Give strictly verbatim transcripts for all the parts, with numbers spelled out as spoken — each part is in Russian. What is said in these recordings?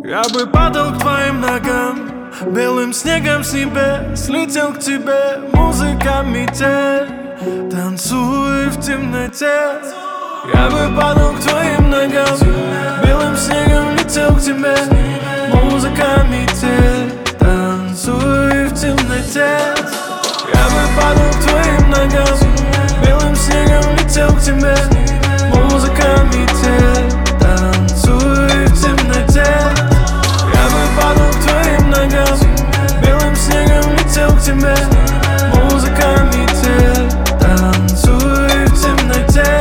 Я бы падал к твоим ногам, белым снегом с небес летел к тебе. Музыка, метель, танцуй в темноте. Я бы падал к твоим ногам, белым снегом летел к тебе. Музыка, метель, танцуй в темноте. Я бы падал к твоим ногам, белым снегом летел к тебе. Музыка, метель, танцуй в темноте. Я бы падал к твоим ногам, белым снегом летел к тебе. Музыка, метель, танцуй в темноте.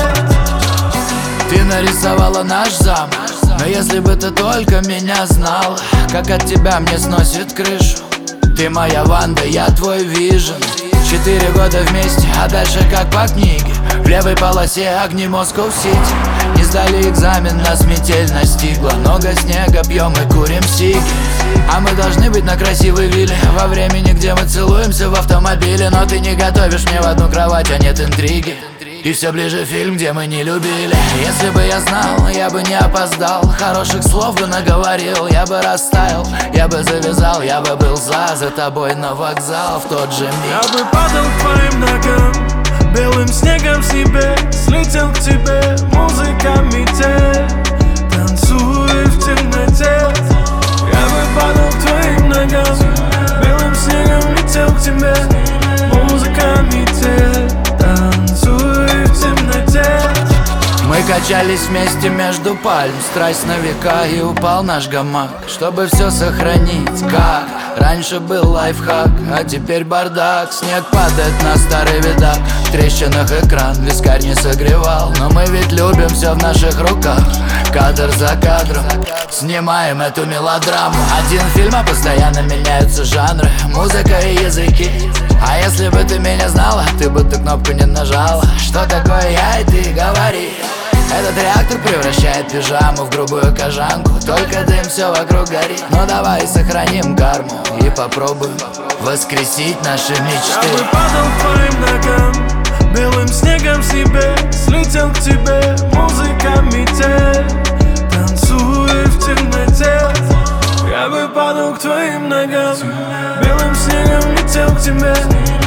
Ты нарисовала наш замок, но если бы ты только меня знал, как от тебя мне сносит крышу. Ты моя Ванда, я твой вижен. Четыре года вместе, а дальше как по книге. В левой полосе огни Москва-Сити. Не сдали экзамен, нас метель настигла. Много снега, пьем и курим сиги. А мы должны быть на красивой вилле, во времени, где мы целуемся в автомобиле. Но ты не готовишь мне в одну кровать, а нет интриги. И все ближе фильм, где мы не любили. Если бы я знал, я бы не опоздал. Хороших слов бы наговорил, я бы растаял. Я бы завязал, я бы был за, за тобой на вокзал в тот же миг. Я бы падал к твоим ногам, белым снегом с небес летел к тебе. Музыка, метель, танцуй в темноте. Я бы падал к твоим ногам, белым снегом летел к тебе. Музыка, метель, танцуй в темноте. Мы качались вместе между пальм, страсть на века, и упал наш гамак. Чтобы все сохранить, как раньше был лайфхак, а теперь бардак. Снег падает на старый видак, в трещинах экран вискарь не согревал. Но мы ведь любим все в наших руках, кадр за кадром снимаем эту мелодраму. Один фильм, а постоянно меняются жанры, музыка и языки. А если бы ты меня знала, ты бы ту кнопку не нажала. Что такое я и ты, говори. Этот реактор превращает пижаму в грубую кожанку. Только дым, все вокруг горит. Но давай сохраним карму и попробуем воскресить наши мечты. Я бы падал к твоим ногам, белым снегом с небес летел к тебе. Музыка, метель, танцуй в темноте. Я бы падал к твоим ногам, белым снегом летел к тебе.